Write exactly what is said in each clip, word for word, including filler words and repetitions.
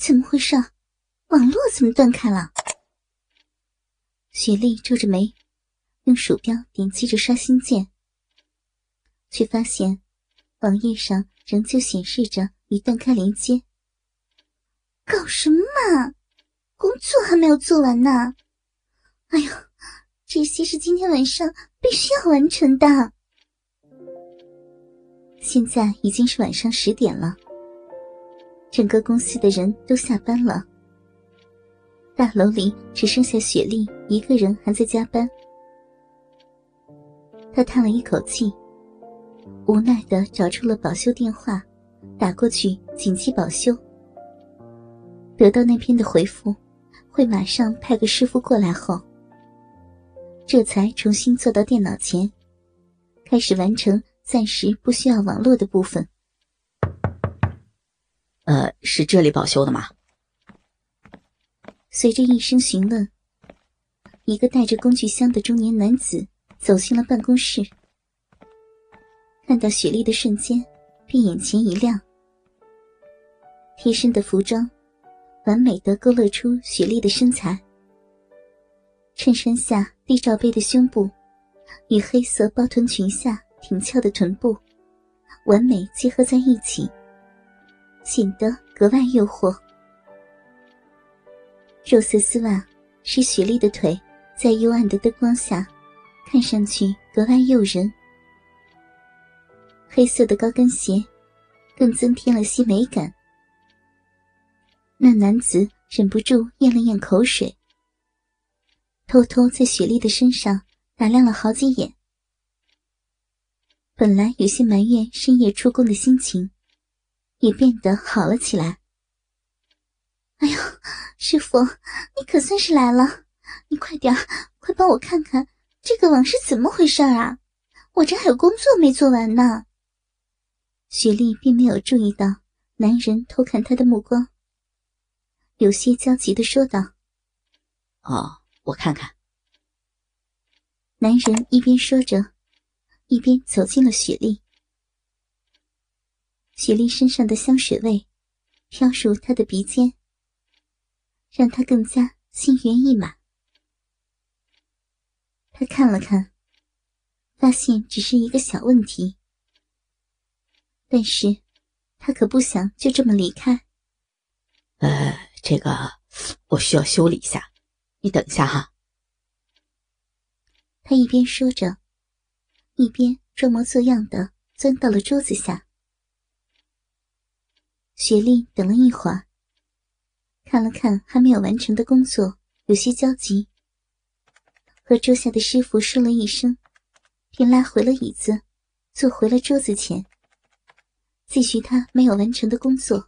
怎么回事？网络怎么断开了？雪莉皱着眉，用鼠标点击着刷新键，却发现网页上仍旧显示着已断开连接。搞什么嘛？工作还没有做完呢！哎呦，这些是今天晚上必须要完成的。现在已经是晚上十点了，整个公司的人都下班了，大楼里只剩下雪莉一个人还在加班。她叹了一口气，无奈地找出了保修电话，打过去紧急保修。得到那边的回复，会马上派个师傅过来后，这才重新坐到电脑前，开始完成暂时不需要网络的部分。 呃，是这里保修的吗？ 随着一声询问，一个带着工具箱的中年男子走进了办公室。看到雪莉的瞬间，便眼前一亮。贴身的服装完美地勾勒出雪莉的身材，衬衫下低罩杯的胸部与黑色包臀裙下挺翘的臀部完美结合在一起，显得格外诱惑。肉色丝袜使雪莉的腿在幽暗的灯光下看上去格外诱人，黑色的高跟鞋更增添了些美感。那男子忍不住咽了咽口水，偷偷在雪莉的身上打量了好几眼。本来有些埋怨深夜出工的心情也变得好了起来。哎呦，师傅，你可算是来了，你快点，快帮我看看这个网是怎么回事啊，我这还有工作没做完呢。雪莉并没有注意到男人偷看她的目光，有些焦急地说道： 哦，我看看。 男人一边说着，一边走进了雪莉。雪莉身上的香水味飘入她的鼻尖，让她更加心猿意马。她看了看，发现只是一个小问题，但是她可不想就这么离开。 呃，这个我需要修理一下，你等一下哈。 他一边说着，一边装模作样地钻到了桌子下。雪莉等了一会儿，看了看还没有完成的工作，有些焦急，和桌下的师傅说了一声，便拉回了椅子，坐回了桌子前，继续他没有完成的工作。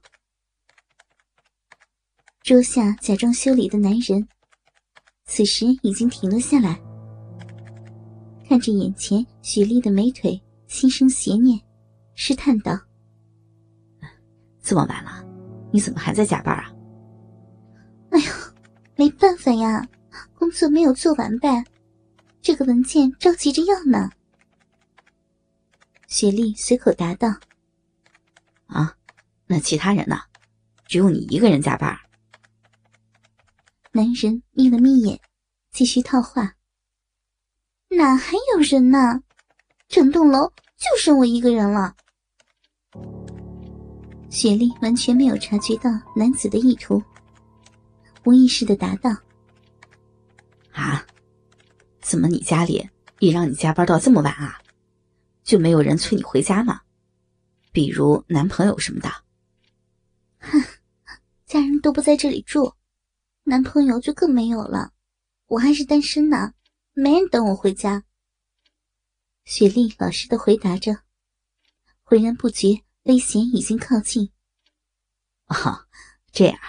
桌下假装修理的男人此时已经停了下来，看着眼前雪莉的美腿，心生邪念，试探道： 这么晚了，你怎么还在加班啊？ 哎呀，没办法呀，工作没有做完呗，这个文件着急着要呢。雪莉随口答道： 啊，那其他人呢？只有你一个人加班？ 男人眯了眯眼，继续套话：哪还有人呢？整栋楼就剩我一个人了。雪莉完全没有察觉到男子的意图，无意识地答道： 啊，怎么你家里也让你加班到这么晚啊？就没有人催你回家吗？比如男朋友什么的？ 哼，家人都不在这里住，男朋友就更没有了，我还是单身呢，没人等我回家。雪莉老实地回答着，浑然不觉危险已经靠近。 哦，这样。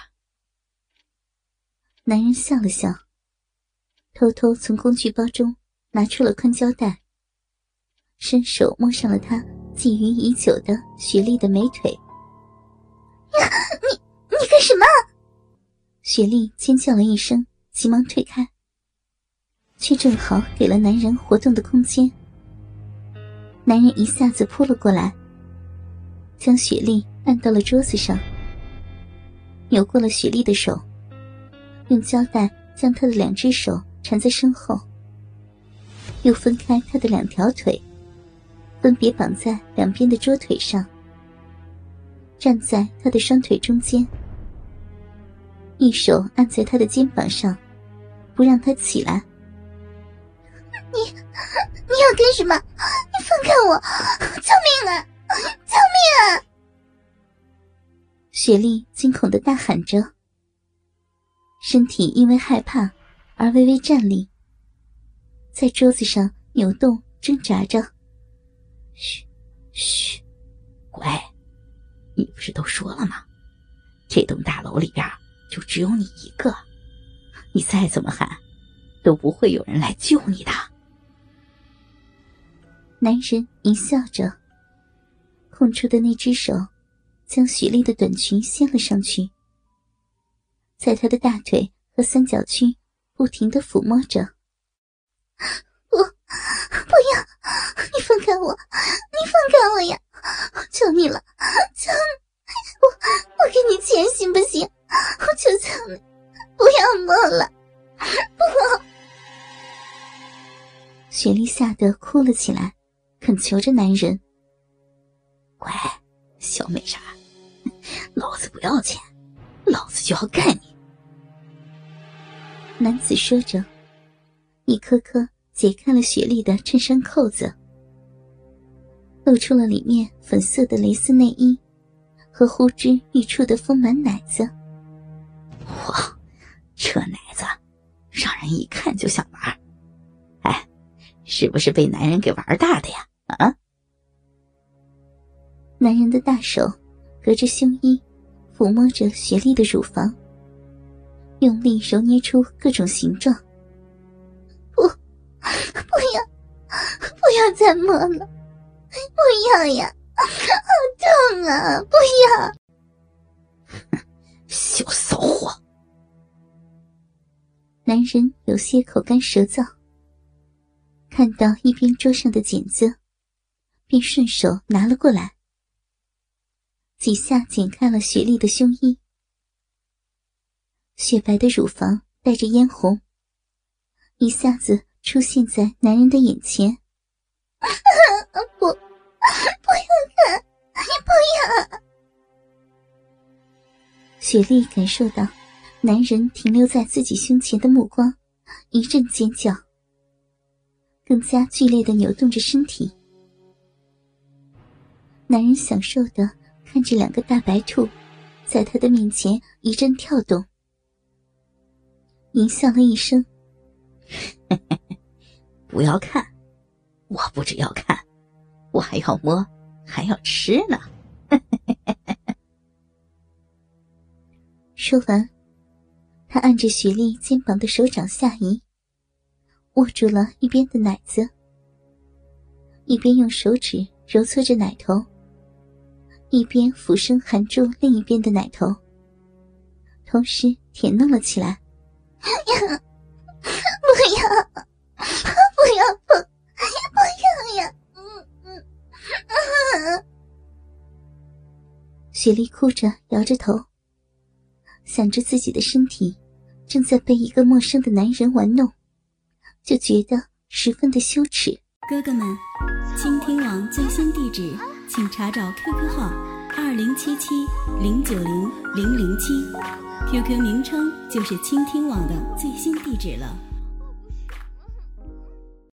男人笑了笑，偷偷从工具包中拿出了宽胶带，伸手摸上了她觊觎已久的雪莉的美腿。呀，你你干什么？雪莉尖叫了一声，急忙退开，却正好给了男人活动的空间。男人一下子扑了过来，将雪莉按到了桌子上。 扭过了雪莉的手，用胶带将她的两只手缠在身后，又分开她的两条腿，分别绑在两边的桌腿上，站在她的双腿中间，一手按在她的肩膀上，不让她起来。 你你要干什么？你放开我！救命啊！救命啊！ 雪莉惊恐地大喊着，身体因为害怕而微微站立，在桌子上扭动挣扎着。 嘘嘘，乖，你不是都说了吗？这栋大楼里边就只有你一个，你再怎么喊都不会有人来救你的。 男人一笑着，空出的那只手将雪莉的短裙掀了上去，在她的大腿和三角区不停地抚摸着。 不，不要！你放开我！你放开我呀！求你了，求你！我我给你钱行不行？我求求你，不要摸了！不！ 雪莉吓得哭了起来，恳求着男人：“ 乖，小美人，老子不要钱，老子就要干你。” 男子说着，一颗颗解开了雪莉的衬衫扣子，露出了里面粉色的蕾丝内衣和呼之欲出的丰满奶子。 哇，这奶子让人一看就想玩。哎，是不是被男人给玩大的呀？啊！ 男人的大手隔着胸衣抚摸着雪莉的乳房，用力揉捏出各种形状。 不，不要，不要再摸了，不要呀，好痛啊，不要！ 小骚货！ 男人有些口干舌燥，看到一边桌上的剪子，便顺手拿了过来，几下剪开了雪莉的胸衣。雪白的乳房带着嫣红，一下子出现在男人的眼前。 不，不要看，不要！ 雪莉感受到男人停留在自己胸前的目光，一阵尖叫，更加剧烈地扭动着身体。男人享受地看着两个大白兔在他的面前一阵跳动，淫笑了一声：“ 不要看，我不只要看，我还要摸，还要吃呢。” 说完，他按着雪莉肩膀的手掌下移，握住了一边的奶子，一边用手指揉搓着奶头，一边俯身含住另一边的奶头，同时舔弄了起来。 不要，不要碰，不要呀！嗯嗯嗯。 雪莉哭着摇着头，想着自己的身体正在被一个陌生的男人玩弄，就觉得十分的羞耻。 哥哥们，倾听网最新地址请查找 Q Q 号二零七七零九零零零七 ，Q Q 名称就是倾听网的最新地址了。